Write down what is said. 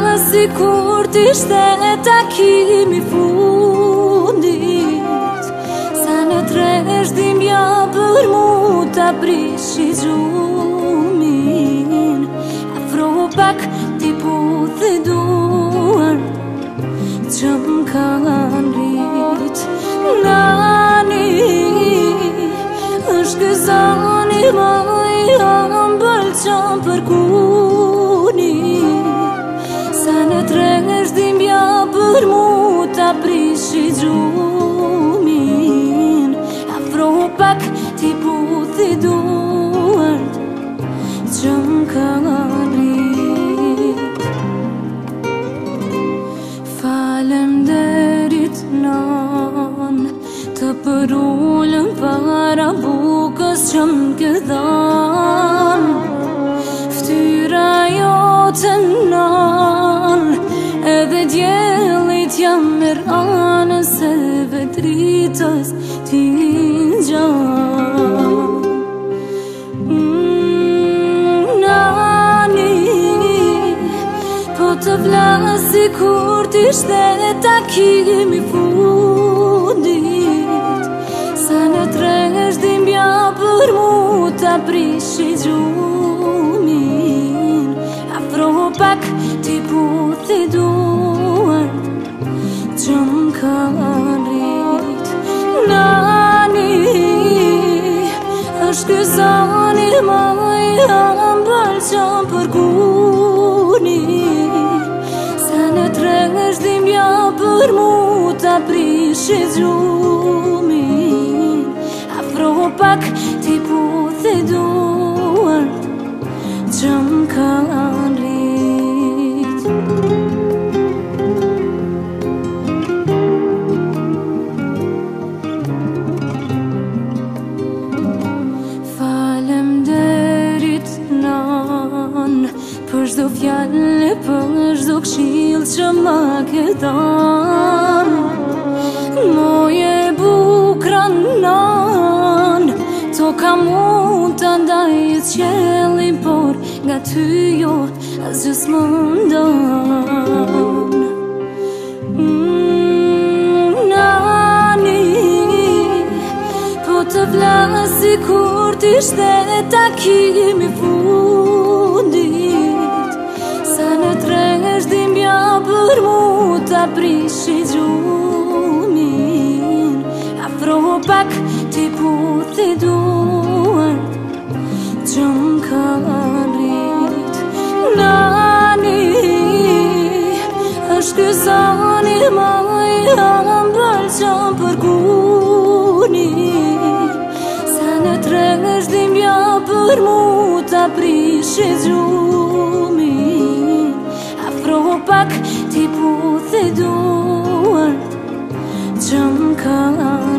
si kur t'ishte takimi fundit. Sa në treshdimbja për mu t'a prishi gjumin. Afro pak t'i puthi duar që m'kan rrit. Nani, është gëzani ma i ambël që përkuni. Sa në treshdimbja për mu t'a prishi gjumin. Afro pak t'i puthi duart që m'kan rrit. Falemderit nan, të përullën para bukës që m'ke dhan. Ftyra jote nan, edhe djellit jam mer anës e vetritës ti ngjan. Nani, po të vlasi kur t'ishte takimi fundit. Sa në treshdimbja për mu t'a prishi gjumin. Afro pak t'i puthi duart që m'kan rrit. Nani, është gëzani ma i ambël që përkuni. Sa në treshdimbja për mu t'a prishi gjumin. Afro pak t'i puthi duart që m'kan rrit. Falemderit nan, për çdo fjallë, për çdo këshill që ma ke dhan. Moje bukra nan, toka mund t'a ndajë qjellin, por nga ty jo asgjë s'mundon. Nani, po të vlasi kur t'ishte takimi fundit. Sa në treshdimbja për mu t'a prishi gjumin. Afro pak t'i puthi duart që m'kan rrit. Nani, është gëzani ma i ambël që përkuni. Sa në treshdimbja për mu t'a prishi gjumin. Afro pak t'i puthi duart që m'kan